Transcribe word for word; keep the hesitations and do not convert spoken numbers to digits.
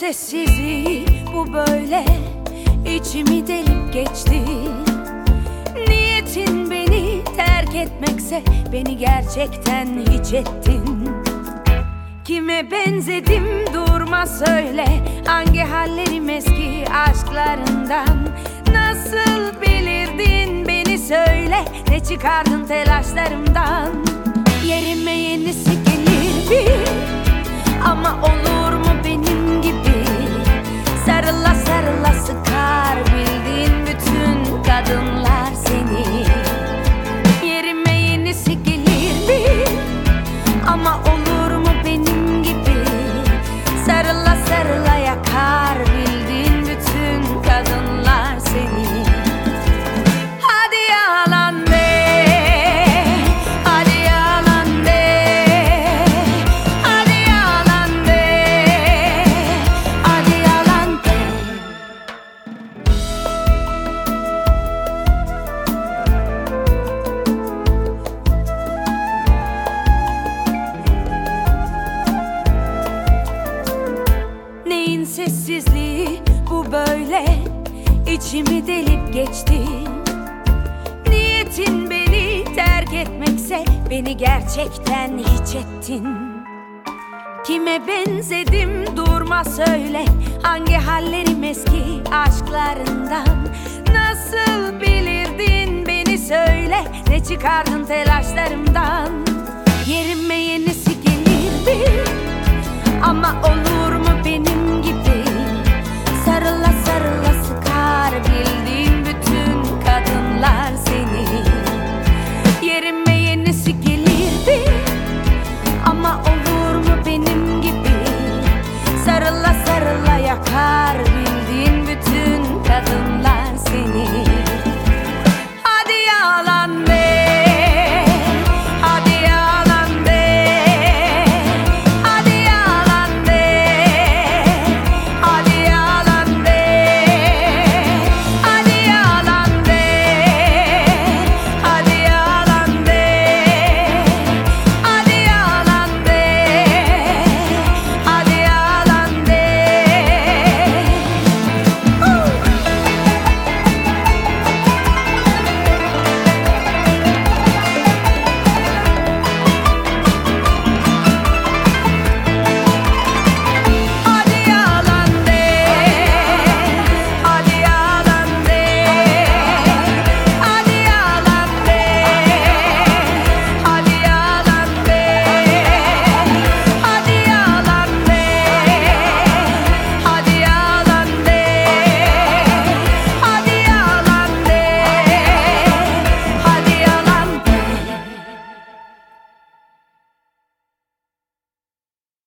sessizliği bu böyle içimi delip geçti. Niyetin beni terk etmekse beni gerçekten hiç ettin. Kime benzedim durma söyle, hangi hallerim eski aşklarından. Nasıl bilirdin beni söyle, ne çıkardın telaşlarımdan. Yerime yenisi gelirdi ama olur mu benim gibi? Sarıla sarıla sıkar bildiğin bütün kadınlar seni. Yerime yenisi gelirdi ama olur mu benim gibi? Sarıla sarıla yakar bildiğin bütün kadınlar seni. Hadi yalan de, hadi yalan de, hadi yalan de, hadi yalan de. Neyin sessizliği bu böyle içimi delip geçti. Niyetin beni terk etmekse beni gerçekten hiç ettin. Kime benzedim durma söyle, hangi hallerim eski aşklarından. Nasıl bilirdin beni söyle, ne çıkardın telaşlarımdan. Yerime yenisi gelirdi ama olur